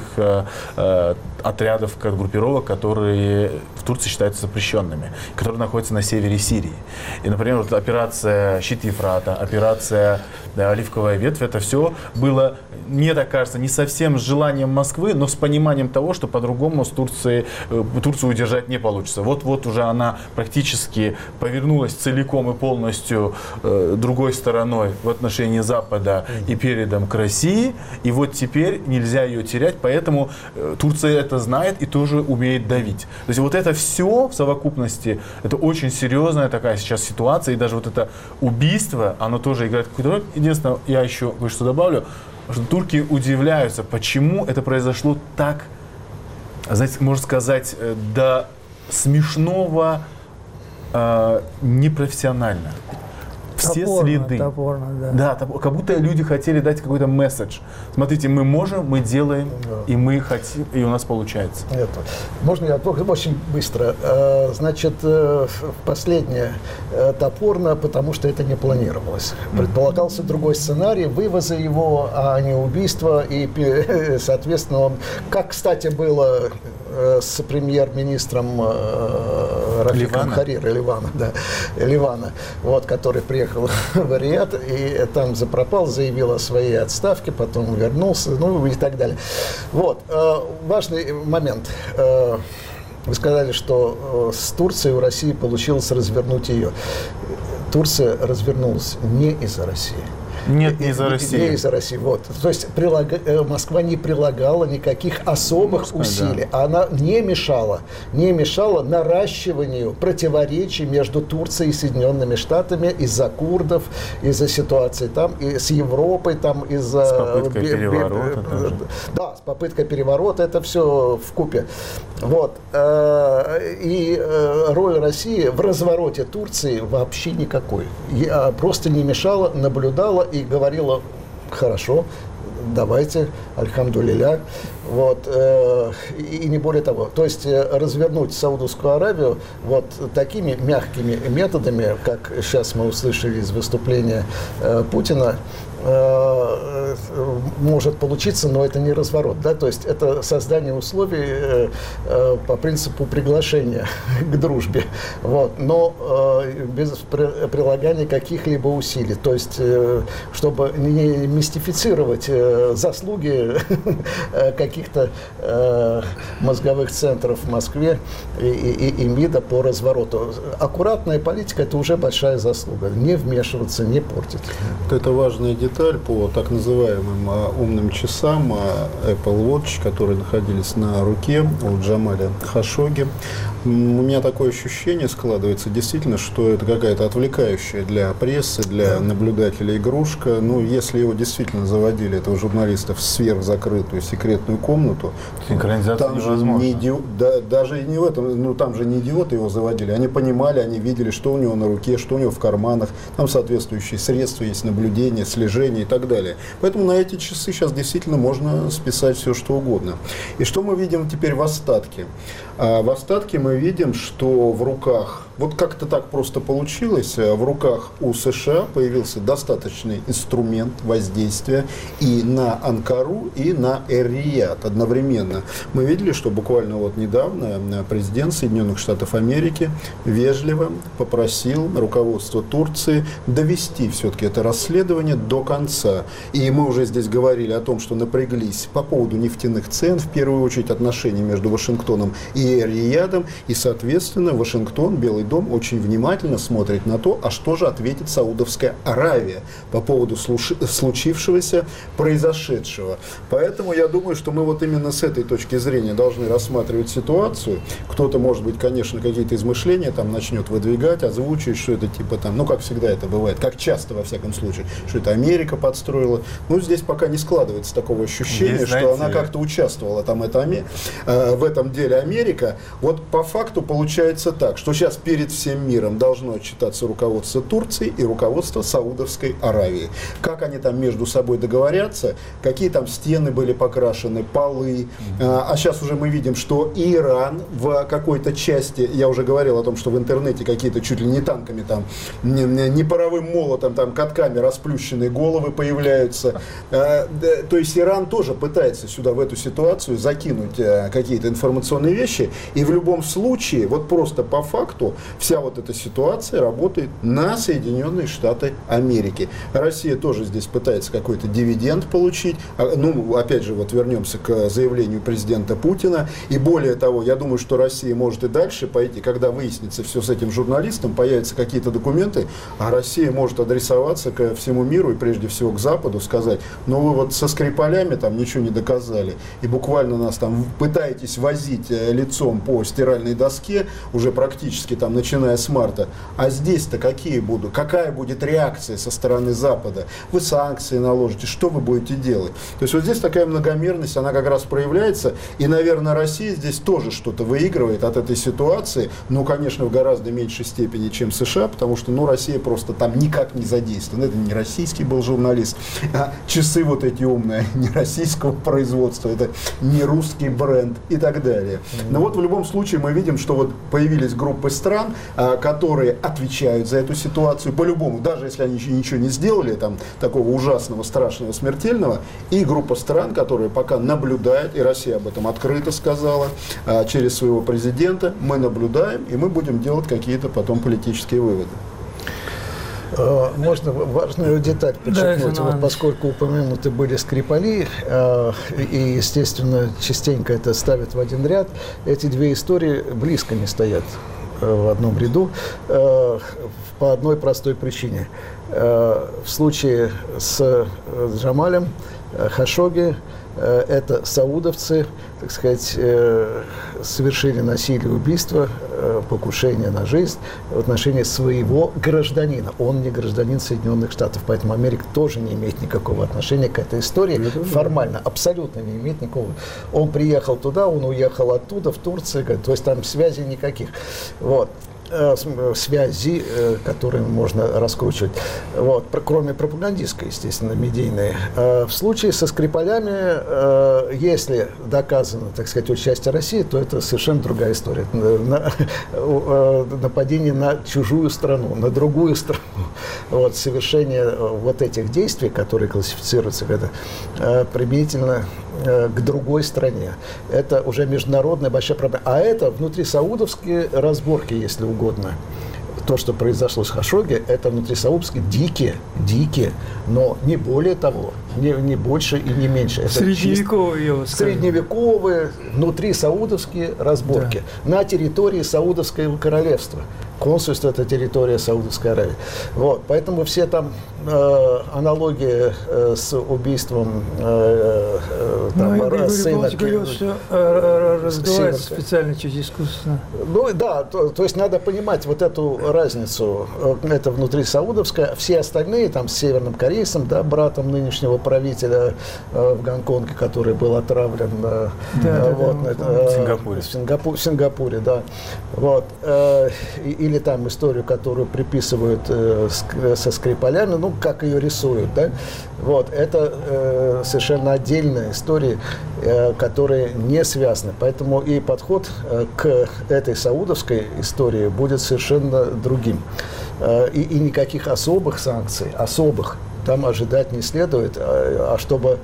S4: отрядов, группировок, которые в Турции считаются запрещенными, которые находятся на севере Сирии. И, например, вот операция «Щит Ефрата», операция «Оливковая ветвь», это все было, мне так кажется, не совсем с желанием Москвы, но с пониманием того, что по-другому Турция Турцию удержать не получится. Вот уже она практически повернулась целиком и полностью другой стороной в отношении Запада и передом к России. И вот теперь нельзя ее терять, поэтому Турция это знает и тоже умеет давить. То есть вот это все в совокупности, это очень серьезная такая сейчас ситуация. И даже вот это убийство, оно тоже играет какую-то роль. Единственное, я еще кое-что добавлю, что турки удивляются, почему это произошло так, знаете, можно сказать, до смешного непрофессионально. Все следы.
S2: Топорно,
S4: да, как будто люди хотели дать какой-то месседж. Смотрите, мы можем, мы делаем, и мы хотим, и у нас получается.
S3: Нет. Можно я очень быстро? Значит, последнее топорно, потому что это не планировалось. Предполагался другой сценарий вывоза его, а не убийства. И, соответственно, как, кстати, было с премьер-министром Рафиком Харира, Ливана, вот, который приехал в Риад и там запропал, заявил о своей отставке, потом вернулся, ну и так далее. Вот, важный момент. Вы сказали, что с Турцией у России получилось развернуть ее. Турция развернулась не из-за России.
S4: Нет, не из-за России.
S3: Не из-за России, вот. То есть Москва не прилагала никаких особых усилий. Да. Она не мешала наращиванию противоречий между Турцией и Соединенными Штатами из-за курдов, из-за ситуации там, и с Европой, там, из-за...
S4: С попыткой переворота тоже.
S3: Да, с попыткой переворота, это все вкупе. Вот. И роль России в развороте Турции вообще никакой. Просто не мешала, наблюдала и говорила: хорошо, давайте, альхамдулилля. Вот, и не более того. То есть развернуть Саудовскую Аравию вот такими мягкими методами, как сейчас мы услышали из выступления Путина, может получиться, но это не разворот. Да? То есть это создание условий по принципу приглашения к дружбе, вот, но без прилагания каких-либо усилий. То есть чтобы не мистифицировать заслуги каких-то мозговых центров в Москве и МИДа по развороту. Аккуратная политика – это уже большая заслуга. Не вмешиваться, не портить.
S5: Это важная деталь по так называемым умным часам Apple Watch, которые находились на руке у Джамаля Хашогги. У меня такое ощущение складывается действительно, что это какая-то отвлекающая для прессы, для наблюдателей игрушка. Ну, если его действительно заводили, этого журналиста, в сверхзакрытую секретную комнату, там же даже не в этом, ну там же не идиоты его заводили. Они понимали, они видели, что у него на руке, что у него в карманах. Там соответствующие средства есть, наблюдение, слежение и так далее. Поэтому на эти часы сейчас действительно можно списать все, что угодно. И что мы видим теперь в остатке? В остатке мы видим, что в руках, вот как-то так просто получилось, в руках у США появился достаточный инструмент воздействия и на Анкару, и на Эр-Рияд одновременно. Мы видели, что буквально вот недавно президент Соединенных Штатов Америки вежливо попросил руководство Турции довести все-таки это расследование до конца. И мы уже здесь говорили о том, что напряглись по поводу нефтяных цен, в первую очередь отношения между Вашингтоном и Эр-Риядом, и, соответственно, Вашингтон, Белый дом очень внимательно смотрит на то, а что же ответит Саудовская Аравия по поводу случившегося, произошедшего. Поэтому я думаю, что мы вот именно с этой точки зрения должны рассматривать ситуацию. Кто-то, может быть, конечно, какие-то измышления там начнет выдвигать, озвучивать, что это типа там, ну, как всегда это бывает, как часто, во всяком случае, что это Америка подстроила. Ну, здесь пока не складывается такого ощущения, есть, знаете, что она как-то участвовала там в этом деле Америка. Вот по факту получается так, что сейчас перед всем миром должно отчитаться руководство Турции и руководство Саудовской Аравии. Как они там между собой договорятся, какие там стены были покрашены, полы. А сейчас уже мы видим, что и Иран в какой-то части, я уже говорил о том, что в интернете какие-то чуть ли не танками там, не паровым молотом, там катками расплющенные головы появляются. То есть Иран тоже пытается сюда, в эту ситуацию, закинуть какие-то информационные вещи. И в любом случае, вот просто по факту, вся вот эта ситуация работает на Соединенные Штаты Америки. Россия тоже здесь пытается какой-то дивиденд получить. Ну, опять же, вот вернемся к заявлению президента Путина. И более того, я думаю, что Россия может и дальше пойти, когда выяснится все с этим журналистом, появятся какие-то документы, а Россия может адресоваться ко всему миру и прежде всего к Западу, сказать, ну вы вот со Скрипалями там ничего не доказали, и буквально нас там пытаетесь возить лицом по стиральной доске, уже практически там начиная с марта, а здесь-то какая будет реакция со стороны Запада? Вы санкции наложите, что вы будете делать? То есть вот здесь такая многомерность, она как раз проявляется, и, наверное, Россия здесь тоже что-то выигрывает от этой ситуации, ну, конечно, в гораздо меньшей степени, чем США, потому что, ну, Россия просто там никак не задействована. Это не российский был журналист, а часы вот эти умные, не российского производства, это не русский бренд и так далее. Но вот в любом случае мы видим, что вот появились группы стран, которые отвечают за эту ситуацию по-любому, даже если они еще ничего не сделали, там, такого ужасного, страшного, смертельного, и группа стран, которые пока наблюдают, и Россия об этом открыто сказала, через своего президента, мы наблюдаем, и мы будем делать какие-то потом политические выводы.
S3: Можно важную деталь подчеркнуть, вот поскольку упомянуты были Скрипали, и, естественно, частенько это ставят в один ряд, эти две истории близко не стоят в одном ряду по одной простой причине. В случае с Джамалем Хашогги это саудовцы, так сказать, совершили насилие, убийство, покушение на жизнь в отношении своего гражданина. Он не гражданин Соединенных Штатов, поэтому Америка тоже не имеет никакого отношения к этой истории. Формально, абсолютно не имеет никакого. Он приехал туда, он уехал оттуда, в Турцию, то есть там связей никаких. Вот. Связи, которые можно раскручивать, вот, кроме пропагандистской, естественно, медийной. В случае со Скрипалями, если доказано, так сказать, участие России, то это совершенно другая история. Нападение на чужую страну, на другую страну. Вот, совершение вот этих действий, которые классифицируются как применительно к другой стране. Это уже международная большая проблема. А это внутрисаудовские разборки, если угодно. То, что произошло с Хашогги, это внутрисаудовские дикие, но не более того, не больше и не меньше. Это средневековые внутрисаудовские разборки, да, на территории Саудовского королевства. Консульство – это территория Саудовской Аравии. Вот, поэтому все там аналогии с убийством
S2: сына. Говорил, что раздувается специально чуть искусственно.
S3: Ну да, то есть надо понимать вот эту разницу. Это внутрисаудовская. Все остальные, там, с северным корейцем, да, братом нынешнего правителя в Гонконге, который был отравлен в Сингапуре, да. Вот. Или там историю, которую приписывают со Скрипалями, ну, как ее рисуют, да, вот, это совершенно отдельная история, которые не связаны. Поэтому и подход к этой саудовской истории будет совершенно другим. И никаких особых санкций, там ожидать не следует, а чтобы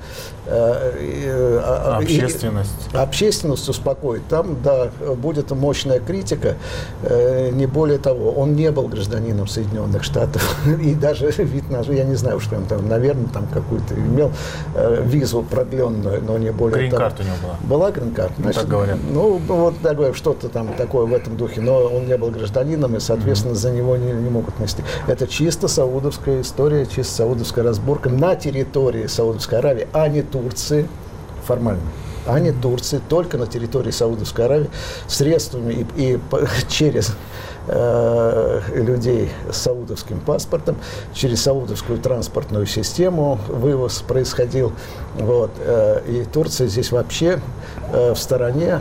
S3: общественность успокоить. Там, да, будет мощная критика, не более того. Он не был гражданином Соединенных Штатов, и даже вид на жизнь, я не знаю, что он там, наверное, там какую-то имел визу продленную, но не более того.
S4: Грин-карта у него была.
S3: Была грин-карта?
S4: Так говорят.
S3: Ну, вот такое, что-то там такое в этом духе, но он не был гражданином, и, соответственно, за него не могут нести. Это чисто саудовская история, чисто саудовская разборка на территории Саудовской Аравии, а не Турции, формально, а не Турции, только на территории Саудовской Аравии, средствами и через людей с саудовским паспортом, через саудовскую транспортную систему вывоз происходил. Вот. И Турция здесь вообще в стороне,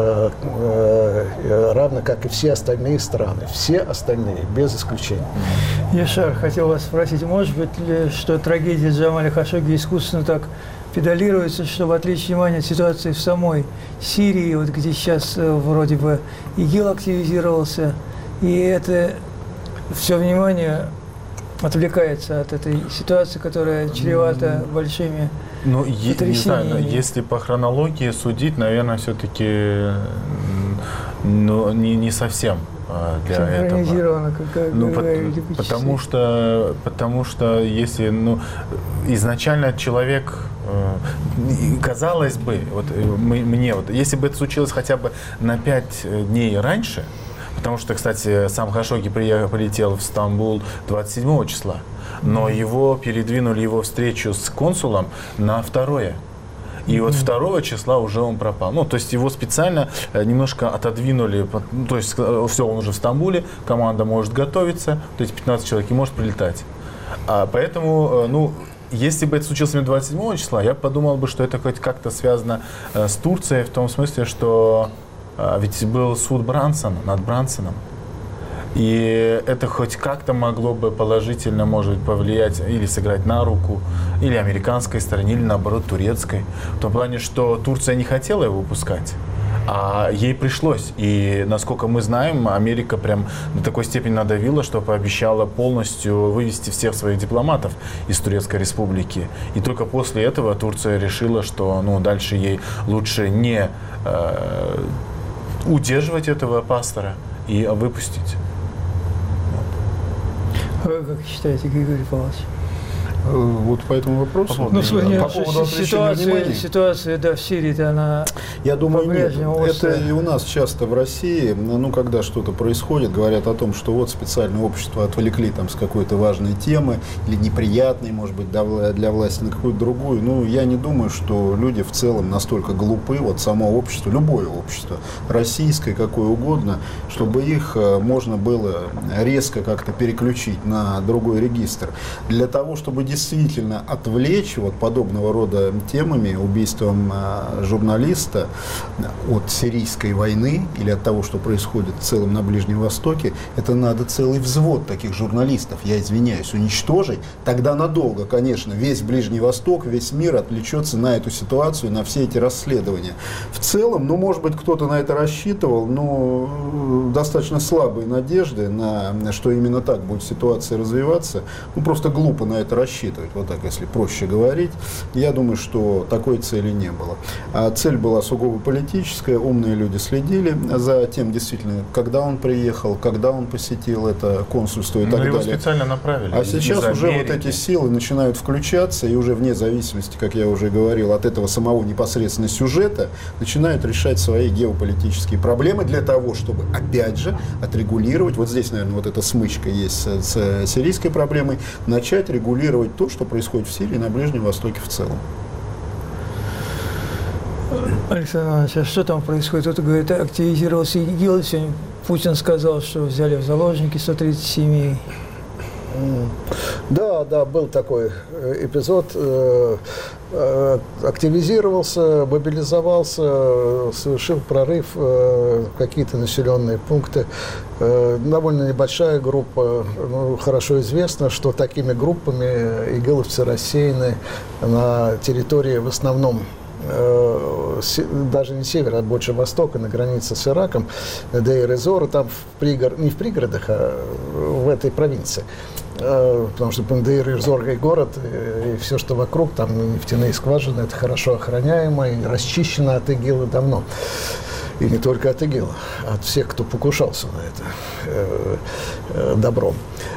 S3: равно как и все остальные страны. Все остальные, без исключения.
S2: Яшар, хотел вас спросить, может быть ли, что трагедия Джамаля Хашогги искусственно так педалируется, чтобы отвлечь внимание от ситуации в самой Сирии, вот где сейчас вроде бы ИГИЛ активизировался, и это все внимание отвлекается от этой ситуации, которая чревата большими потрясениями.
S4: Не знаю, если по хронологии судить, наверное, все-таки Но не совсем для этого.
S2: Синхронизировано, как
S4: Ну,
S2: говорили бы часы.
S4: потому что если, изначально человек, казалось бы, если бы это случилось хотя бы на 5 дней раньше, потому что, кстати, сам Хашогги полетел в Стамбул 27 числа, но его передвинули, его встречу с консулом на 2-е. И вот 2 числа уже он пропал. Ну, то есть его специально немножко отодвинули. То есть все, он уже в Стамбуле, команда может готовиться, то есть 15 человек и может прилетать. Поэтому, если бы это случилось именно 27 числа, я подумал бы, что это хоть как-то связано с Турцией, в том смысле, что ведь был суд над Брансоном. И это хоть как-то могло бы положительно, может быть, повлиять или сыграть на руку, или американской стороне, или наоборот турецкой. В том плане, что Турция не хотела его выпускать, а ей пришлось. И, насколько мы знаем, Америка прям до такой степени надавила, что пообещала полностью вывести всех своих дипломатов из Турецкой Республики. И только после этого Турция решила, что дальше ей лучше не удерживать этого пастора и выпустить.
S2: Вы как считаете, Григорий Павлович?
S5: Вот по этому вопросу.
S2: Ситуация, в Сирии-то она.
S5: Я думаю, нет.
S2: по-прежнему
S5: Это
S2: острая.
S5: и у нас часто в России, когда что-то происходит, говорят о том, что вот специальное общество отвлекли там с какой-то важной темы или неприятной, может быть, для власти на какую-то другую. Я не думаю, что люди в целом настолько глупы, вот само общество, любое общество, российское, какое угодно, чтобы их можно было резко как-то переключить на другой регистр. Для того, чтобы действительно отвлечь вот подобного рода темами, убийством журналиста от сирийской войны или от того, что происходит в целом на Ближнем Востоке, это надо целый взвод таких журналистов, я извиняюсь, уничтожить. Тогда надолго, конечно, весь Ближний Восток, весь мир отвлечется на эту ситуацию, на все эти расследования. В целом, может быть, кто-то на это рассчитывал, но достаточно слабые надежды, что именно так будет ситуация развиваться. Просто глупо на это рассчитывать, вот так, если проще говорить. Я думаю, что такой цели не было. А цель была сугубо политическая, умные люди следили за тем, действительно, когда он приехал, когда он посетил это консульство и так далее.
S4: Его специально направили.
S5: А сейчас уже вот эти силы начинают включаться, и уже вне зависимости, как я уже говорил, от этого самого непосредственно сюжета, начинают решать свои геополитические проблемы для того, чтобы, опять же, отрегулировать, вот здесь, наверное, вот эта смычка есть с сирийской проблемой, начать регулировать то, что происходит в Сирии и на Ближнем Востоке в целом.
S2: Александр Иванович, а что там происходит? Кто-то говорит, активизировался ИГИЛ. Сегодня Путин сказал, что взяли в заложники 130 семей.
S3: Да, был такой эпизод. Активизировался, мобилизовался, совершил прорыв в какие-то населенные пункты. Довольно небольшая группа. Хорошо известно, что такими группами игиловцы рассеяны на территории в основном даже не севера, а больше востока, на границе с Ираком, Дейр-эз-Зор, там не в пригородах, а в этой провинции. Потому что Дейр-эз-Зор и город, и все, что вокруг, там нефтяные скважины, это хорошо охраняемо и расчищено от ИГИЛа давно. И не только от ИГИЛа, от всех, кто покушался на это добром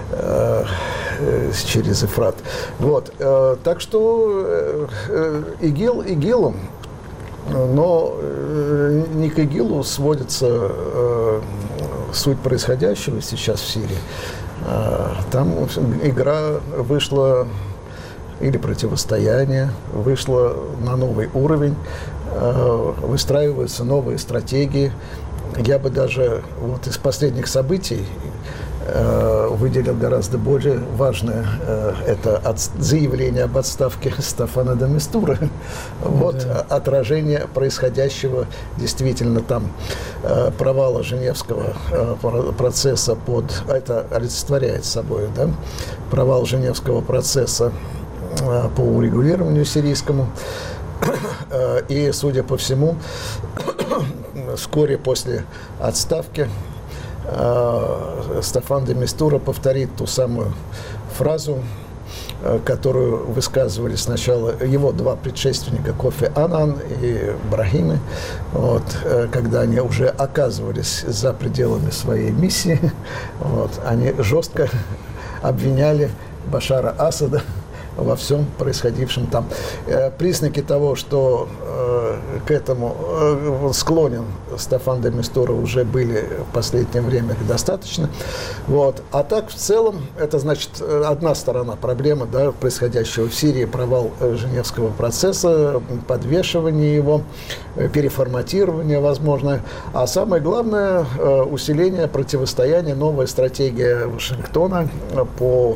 S3: через Эфрат. Так что ИГИЛ ИГИЛом, но не к ИГИЛу сводится суть происходящего сейчас в Сирии. Там игра вышла, или противостояние вышло на новый уровень, выстраиваются новые стратегии. Я бы даже из последних событий выделил гораздо более важное это заявление об отставке Стафана де Мистура. Отражение происходящего действительно там, провала Женевского процесса это олицетворяет собой, да? Провал Женевского процесса по урегулированию сирийскому. И, судя по всему, вскоре после отставки Стафан де Мистура повторит ту самую фразу которую высказывали сначала его два предшественника Кофи Аннан и Брахими, вот, когда они уже оказывались за пределами своей миссии, вот, они жестко обвиняли Башара Асада во всем происходившем там. Признаки того, что к этому склонен Стаффан де Мистура, уже были в последнее время достаточно. Вот. А так, в целом, это значит одна сторона проблемы, да, происходящего в Сирии, провал Женевского процесса, подвешивание его, переформатирование, возможно. А самое главное, усиление противостояния, новая стратегия Вашингтона по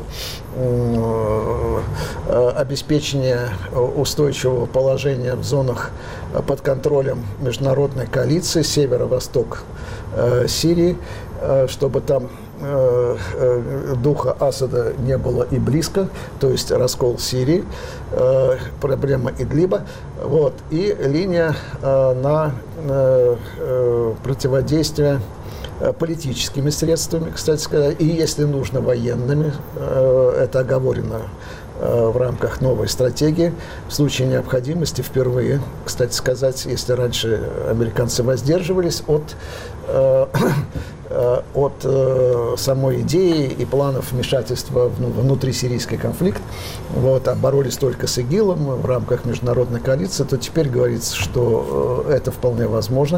S3: обеспечение устойчивого положения в зонах под контролем международной коалиции северо-восток Сирии, чтобы там духа Асада не было и близко, то есть раскол Сирии, проблема Идлиба, вот, и линия на противодействие политическими средствами, кстати сказать, и, если нужно, военными. Это оговорено в рамках новой стратегии. В случае необходимости впервые, кстати сказать, если раньше американцы воздерживались от самой идеи и планов вмешательства в внутрисирийский конфликт, вот, а боролись только с ИГИЛом в рамках международной коалиции, то теперь говорится, что это вполне возможно.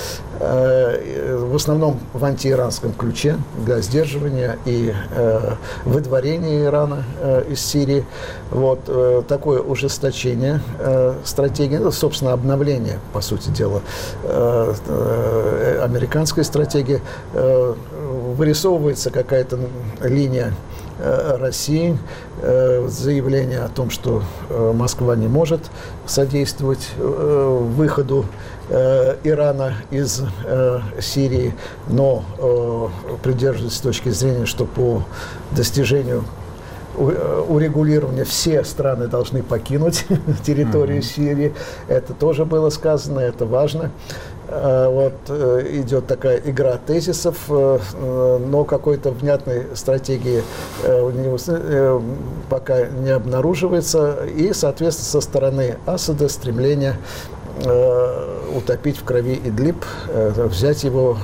S3: В основном в антииранском ключе для сдерживания и выдворения Ирана из Сирии. Вот, такое ужесточение стратегии, собственно, обновление, по сути дела, американской стратегии. Вырисовывается какая-то линия России, заявление о том, что Москва не может содействовать выходу Ирана из Сирии, но придерживается точки зрения, что по достижению урегулирования все страны должны покинуть территорию Сирии. Это тоже было сказано, это важно. Вот идет такая игра тезисов, но какой-то внятной стратегии пока не обнаруживается. И, соответственно, со стороны Асада стремление утопить в крови Идлиб, взять его.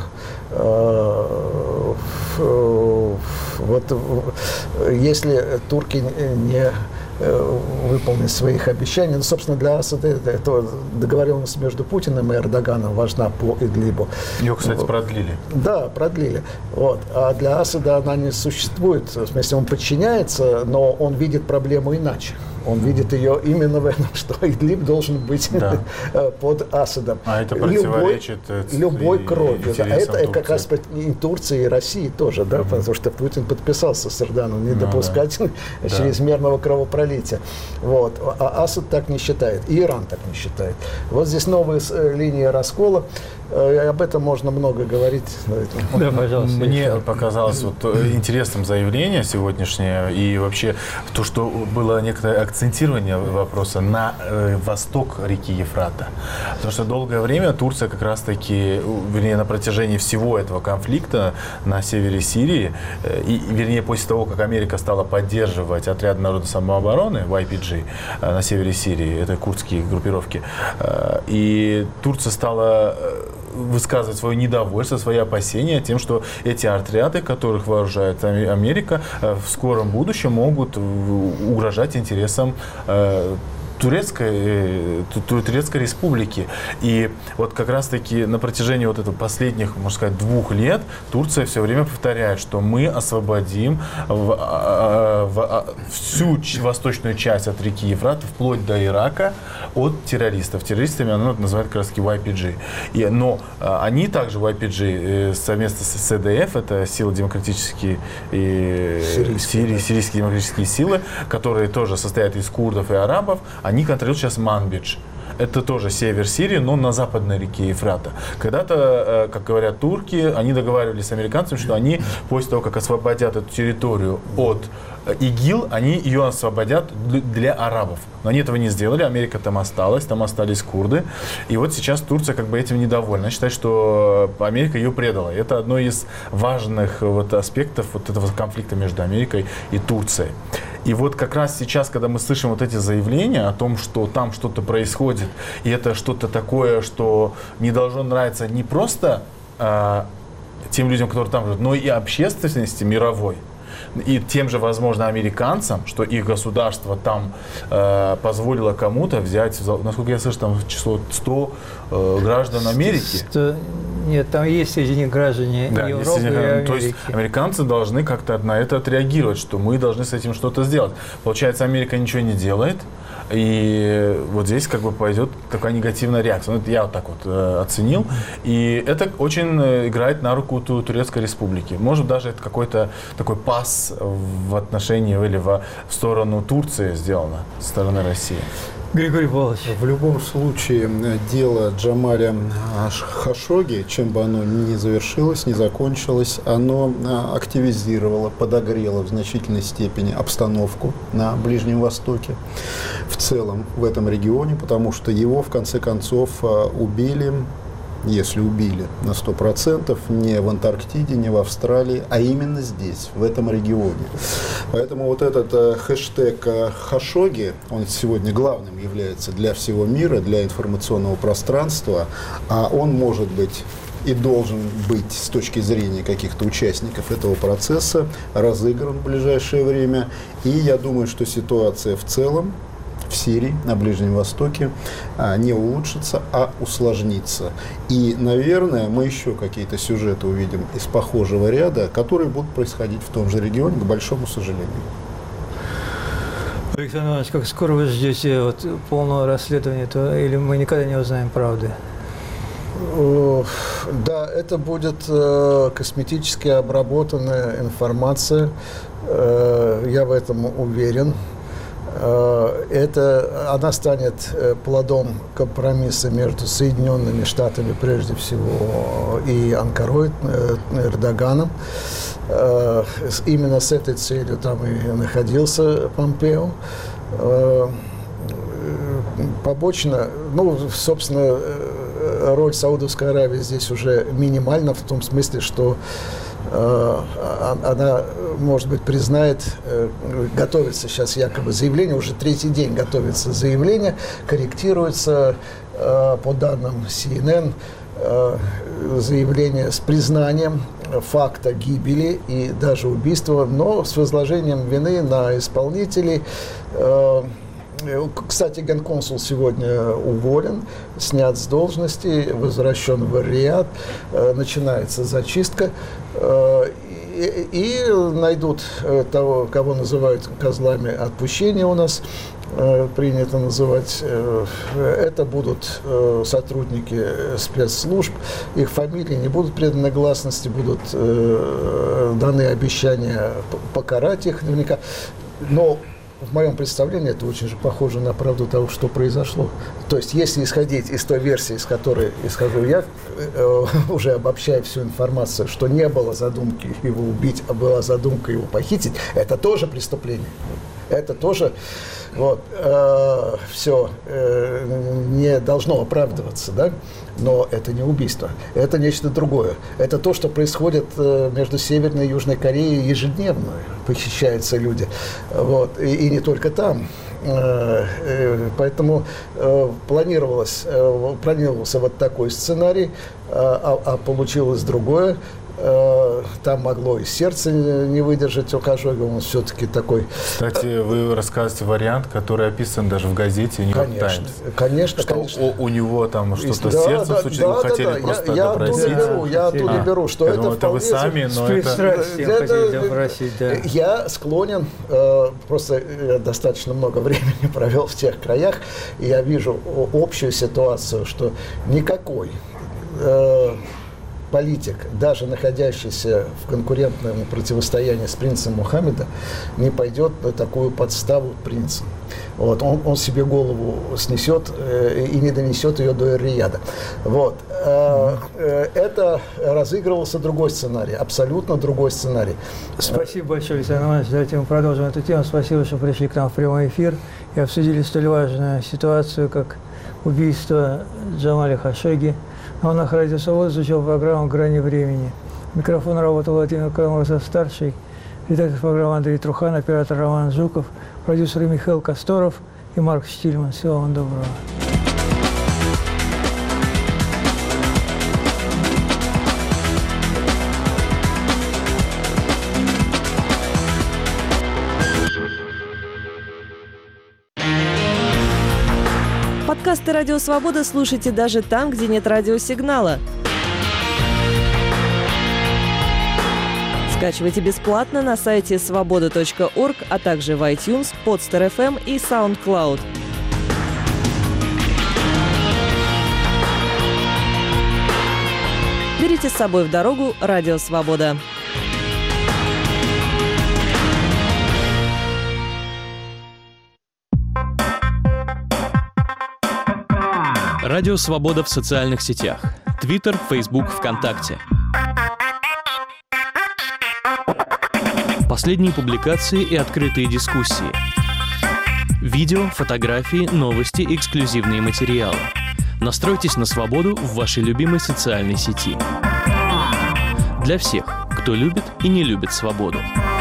S3: Вот, если турки не выполнить своих обещаний. Ну, собственно, для Асада это договоренность между Путиным и Эрдоганом важна по Идлибу.
S4: Ее, кстати, продлили. Да,
S3: продлили. Вот. А для Асада она не существует. В смысле, он подчиняется, но он видит проблему иначе. Он видит ее именно в этом, что Идлиб должен быть под Асадом.
S4: А это противоречит
S3: любой крови. Да. Это как раз и Турции, и России тоже, да, потому что Путин подписался с Эрдоганом не допускать чрезмерного кровопролития. Вот. А Асад так не считает, и Иран так не считает. Вот здесь новая линия раскола. Об этом можно много говорить.
S2: Да, пожалуйста.
S4: Мне показалось интересным заявление сегодняшнее, и вообще то, что было некоторое акцентирование вопроса на восток реки Ефрата. Потому что долгое время Турция как раз-таки, вернее, на протяжении всего этого конфликта на севере Сирии, и, вернее, после того, как Америка стала поддерживать отряд народной самообороны, YPG, на севере Сирии, это курдские группировки, и Турция стала высказывать свое недовольство, свои опасения тем, что эти отряды, которых вооружает Америка, в скором будущем могут угрожать интересам Турецкой республики. И вот как раз-таки на протяжении вот этого последних, можно сказать, 2 лет Турция все время повторяет, что мы освободим всю восточную часть от реки Ефрат, вплоть до Ирака, от террористов. Террористами она называет как раз-таки YPG. Но они также, YPG, совместно с СДФ, это силы демократические, сирийские демократические силы, которые тоже состоят из курдов и арабов, они контролируют сейчас Манбидж. Это тоже север Сирии, но на западной реке Ефрата. Когда-то, как говорят турки, они договаривались с американцами, что они после того, как освободят эту территорию от ИГИЛ, они ее освободят для арабов. Но они этого не сделали, Америка там осталась, там остались курды. И вот сейчас Турция как бы этим недовольна. Она считает, что Америка ее предала. Это одно из важных аспектов этого конфликта между Америкой и Турцией. И вот как раз сейчас, когда мы слышим вот эти заявления о том, что там что-то происходит, и это что-то такое, что не должно нравиться не просто тем людям, которые там живут, но и общественности мировой, и тем же, возможно, американцам, что их государство там позволило кому-то взять, насколько я слышу, там число 100 граждан Америки.
S2: Нет, там есть среди них граждане Европы и Америки.
S4: То есть американцы должны как-то на это отреагировать, что мы должны с этим что-то сделать. Получается, Америка ничего не делает, и вот здесь как бы пойдет такая негативная реакция. Ну, это я вот так вот оценил. И это очень играет на руку Турецкой Республики. Может, даже это какой-то такой пас в отношении или в сторону Турции сделано со стороны России.
S2: Григорий Павлович.
S5: В любом случае, дело Джамаля Хашогги, чем бы оно ни завершилось, ни закончилось, оно активизировало, подогрело в значительной степени обстановку на Ближнем Востоке, в целом в этом регионе, потому что его, в конце концов, убили, если убили на 100%, не в Антарктиде, не в Австралии, а именно здесь, в этом регионе. Поэтому вот этот хэштег Хашогги, он сегодня главным является для всего мира, для информационного пространства, а он может быть и должен быть с точки зрения каких-то участников этого процесса разыгран в ближайшее время. И я думаю, что ситуация в целом в Сирии, на Ближнем Востоке не улучшится, а усложнится. И, наверное, мы еще какие-то сюжеты увидим из похожего ряда, которые будут происходить в том же регионе, к большому сожалению.
S2: Александр Иванович, как скоро вы ждете вот полного расследования, или мы никогда не узнаем правды?
S3: Да, это будет косметически обработанная информация, я в этом уверен. Она станет плодом компромисса между Соединенными Штатами, прежде всего, и Анкарой, Эрдоганом. Именно с этой целью там и находился Помпео. Побочно, собственно, роль Саудовской Аравии здесь уже минимальна, в том смысле, что она, может быть, признает, готовится сейчас якобы заявление, уже третий день готовится заявление, корректируется, по данным CNN, заявление с признанием факта гибели и даже убийства, но с возложением вины на исполнителей. Кстати, генконсул сегодня уволен, снят с должности, возвращен в Эр-Рияд, начинается зачистка, и найдут того, кого называют козлами отпущения у нас, принято называть. Это будут сотрудники спецслужб, их фамилии не будут преданы гласности, будут даны обещания покарать их наверняка, но в моем представлении это очень же похоже на правду того, что произошло. То есть, если исходить из той версии, из которой исхожу я, уже обобщая всю информацию, что не было задумки его убить, а была задумка его похитить, это тоже преступление. Это тоже все не должно оправдываться, да? Но это не убийство, это нечто другое. Это то, что происходит между Северной и Южной Кореей ежедневно. Похищаются люди. И не только там. Поэтому планировался вот такой сценарий, а получилось другое. Там могло и сердце не выдержать у Хашогги, он все-таки такой...
S4: Кстати, вы рассказываете вариант, который описан даже в газете «Нью-Йорк Таймс».
S3: Конечно.
S4: У него там что-то с сердцем случилось, его хотели просто допросить.
S3: Я оттуда беру, что
S4: я
S3: это
S4: думаю,
S3: вполне...
S4: вы сами, но это...
S3: Я склонен, просто достаточно много времени провел в тех краях, и я вижу общую ситуацию, что никакой политик, даже находящийся в конкурентном противостоянии с принцем Мухаммеда, не пойдет на такую подставу принца. Он себе голову снесет и не донесет ее до Эр-Рияда. Это разыгрывался другой сценарий, абсолютно другой сценарий.
S2: Спасибо большое, Александр Иванович. Давайте мы продолжим эту тему. Спасибо, что пришли к нам в прямой эфир и обсудили столь важную ситуацию, как убийство Джамаля Хашогги. Он на Радио Свобода изучал программу «Грани времени». Микрофон работал Владимир Карамурзов-старший. Редактор программы Андрей Трухан, оператор Роман Жуков, продюсеры Михаил Косторов и Марк Штильман. Всего вам доброго.
S7: Подкасты «Радио Свобода» слушайте даже там, где нет радиосигнала. Скачивайте бесплатно на сайте svoboda.org, а также в iTunes, Podster.fm и SoundCloud. Берите с собой в дорогу «Радио Свобода».
S8: Радио Свобода в социальных сетях. Твиттер, Фейсбук, ВКонтакте. Последние публикации и открытые дискуссии. Видео, фотографии, новости, эксклюзивные материалы. Настройтесь на свободу в вашей любимой социальной сети. Для всех, кто любит и не любит свободу.